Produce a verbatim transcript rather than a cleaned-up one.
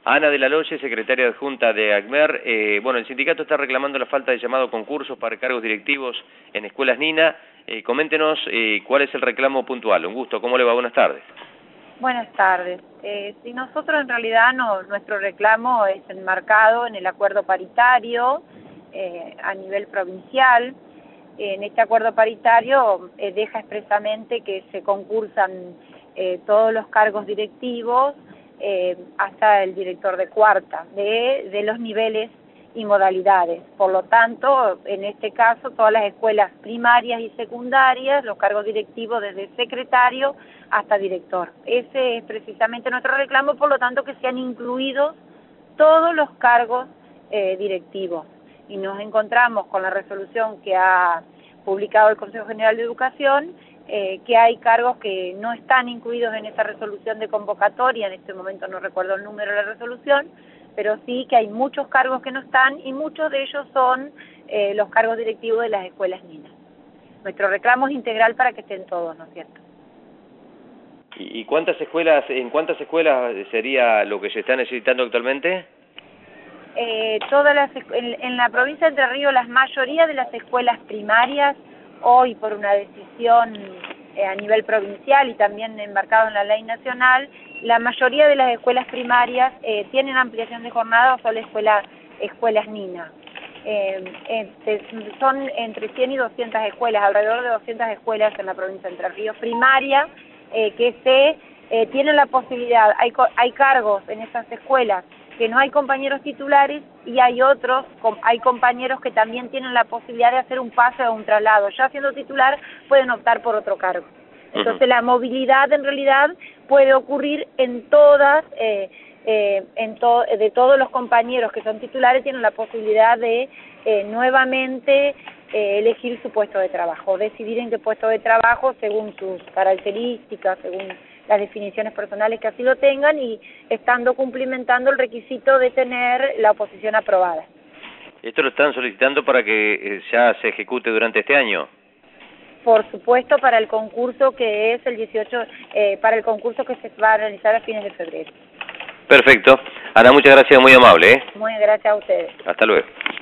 Ana de la Loye, secretaria adjunta de ACMER. Eh, bueno, el sindicato está reclamando la falta de llamado a concursos para cargos directivos en escuelas Nina. Eh, coméntenos eh, cuál es el reclamo puntual. Un gusto, ¿cómo le va? Buenas tardes. Buenas tardes. Eh, si nosotros en realidad no, nuestro reclamo es enmarcado en el acuerdo paritario eh, a nivel provincial. En este acuerdo paritario eh, deja expresamente que se concursan eh, todos los cargos directivos eh, hasta el director de cuarta, de, de los niveles y modalidades. Por lo tanto, en este caso, todas las escuelas primarias y secundarias, los cargos directivos desde secretario hasta director. Ese es precisamente nuestro reclamo, por lo tanto, que sean incluidos todos los cargos eh, directivos. Y nos encontramos con la resolución que ha publicado el Consejo General de Educación, eh, que hay cargos que no están incluidos en esa resolución de convocatoria, en este momento no recuerdo el número de la resolución, pero sí que hay muchos cargos que no están y muchos de ellos son eh, los cargos directivos de las escuelas Nina. Nuestro reclamo es integral para que estén todos, ¿no es cierto? ¿Y cuántas escuelas, en cuántas escuelas sería lo que se está necesitando actualmente? Eh, todas las, en, en la provincia de Entre Ríos, la mayoría de las escuelas primarias, hoy por una decisión eh, a nivel provincial y también embarcado en la ley nacional, la mayoría de las escuelas primarias eh, tienen ampliación de jornada o son escuela, escuelas Nina. Eh, este, son entre cien y doscientas escuelas, alrededor de doscientas escuelas en la provincia de Entre Ríos primaria, eh, que se eh, tienen la posibilidad, hay, hay cargos en esas escuelas que no hay compañeros titulares y hay otros, hay compañeros que también tienen la posibilidad de hacer un pase o un traslado. Ya siendo titular pueden optar por otro cargo. Entonces uh-huh. La movilidad en realidad puede ocurrir en todas, eh, eh, en to de todos los compañeros que son titulares tienen la posibilidad de eh, nuevamente eh, elegir su puesto de trabajo, decidir en qué puesto de trabajo según sus características, según las definiciones personales que así lo tengan y estando cumplimentando el requisito de tener la oposición aprobada. ¿Esto lo están solicitando para que ya se ejecute durante este año? Por supuesto, para el concurso que es el dieciocho, eh, para el concurso que se va a realizar a fines de febrero. Perfecto. Ana, muchas gracias, muy amable. ¿eh? Muy gracias a ustedes. Hasta luego.